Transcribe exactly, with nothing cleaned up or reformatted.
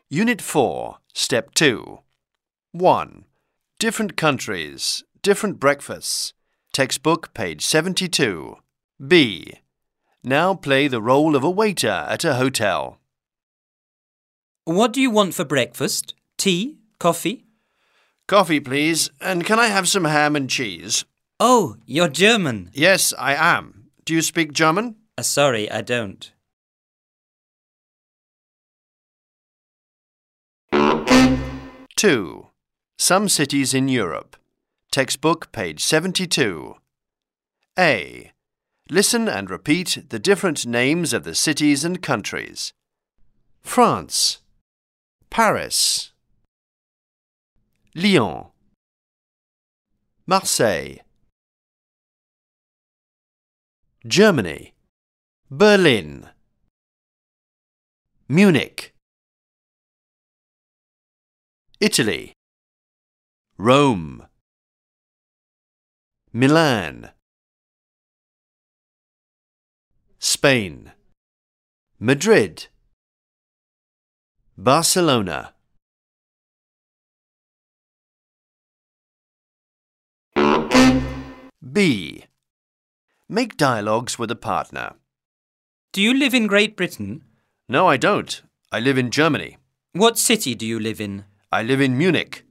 Unit four, Step two. one. Different countries, different breakfasts. Textbook, page seventy-two. B. Now play the role of a waiter at a hotel. What do you want for breakfast? Tea? Coffee? Coffee, please, and can I have some ham and cheese? Oh, you're German. Yes, I am. Do you speak German? Uh, sorry, I don't. two. Some cities in Europe. Textbook, page seventy-two. A. Listen and repeat the different names of the cities and countries. France, Paris, Lyon, Marseille, Germany, Berlin, Munich, Italy, Rome, Milan, Spain, Madrid, Barcelona. B. Make dialogues with a partner. Do you live in Great Britain? No, I don't. I live in Germany. What city do you live in? I live in Munich.